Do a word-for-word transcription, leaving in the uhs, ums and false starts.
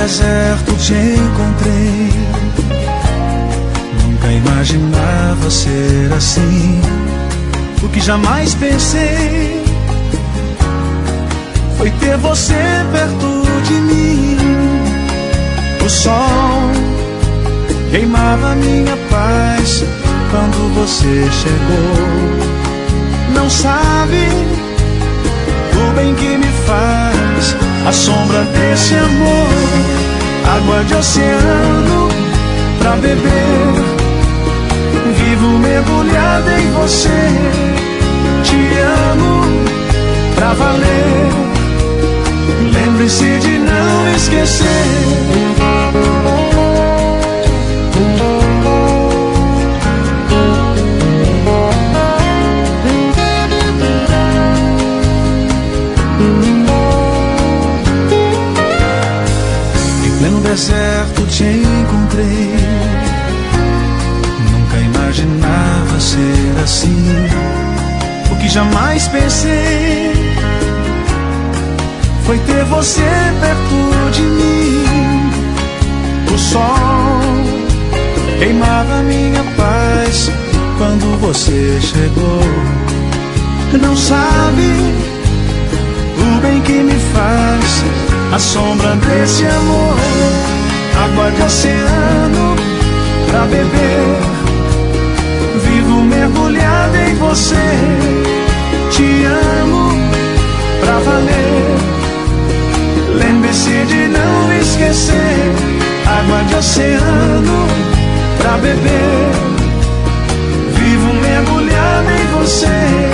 deserto te encontrei. Nunca imaginava ser assim. O que jamais pensei foi ter você perto de mim. O sol queimava minha paz quando você chegou. Não sabe o bem que me faz a sombra desse amor. Água de oceano pra beber, vivo mergulhado em você. Te amo pra valer, lembre-se de não esquecer. No deserto te encontrei. Nunca imaginava ser assim. O que jamais pensei foi ter você perto de mim. O sol queimava minha paz quando você chegou. Não sabe o bem que me faz a sombra desse amor. Água de oceano pra beber, vivo mergulhado em você. Te amo pra valer, lembre-se de não esquecer. Água de oceano pra beber, vivo mergulhado em você.